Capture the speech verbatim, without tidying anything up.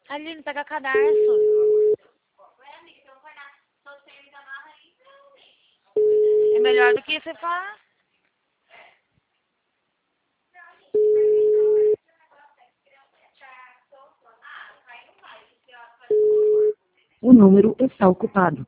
Aline, pega cadarço. É melhor do que você falar. O número está ocupado.